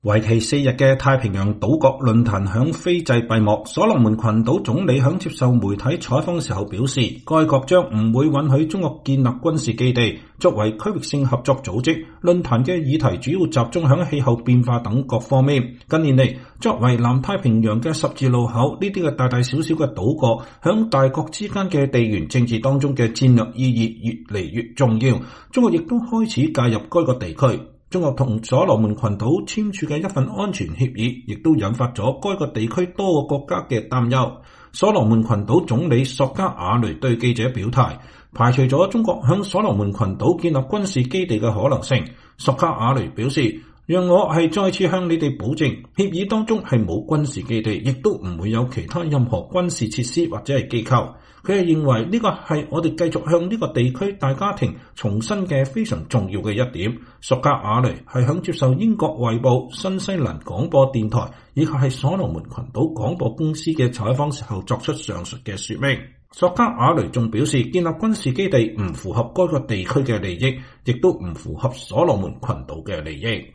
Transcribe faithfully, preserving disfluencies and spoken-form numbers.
為期四日嘅太平洋島國論壇響斐濟閉幕，所羅門群島總理響接受媒體採訪時候表示，該國將唔會允許中國建立軍事基地。作為區域性合作組織，論壇嘅議題主要集中響氣候變化等各方面。近年嚟，作為南太平洋嘅十字路口，呢啲嘅大大小小嘅島國響大國之間嘅地緣政治當中嘅戰略意義越嚟越重要。中國亦都開始介入該個地區。中國同所羅門群島簽署嘅一份安全協議，亦都引發咗該個地區多個國家嘅擔憂。所羅門群島總理索加瓦雷對記者表態，排除咗中國向所羅門群島建立軍事基地嘅可能性。索加瓦雷表示，讓我係再次向你哋保證，協議當中係冇軍事基地，亦都唔會有其他任何軍事設施或者係機構。佢係認為呢個係我哋繼續向呢個地區大家庭重申嘅非常重要嘅一點。索加瓦雷係響接受英國衛報、新西蘭廣播電台以及係所羅門群島廣播公司嘅採訪時候作出上述嘅說明。索加瓦雷仲表示，建立軍事基地唔符合該個地區嘅利益，亦都唔符合所羅門群島嘅利益。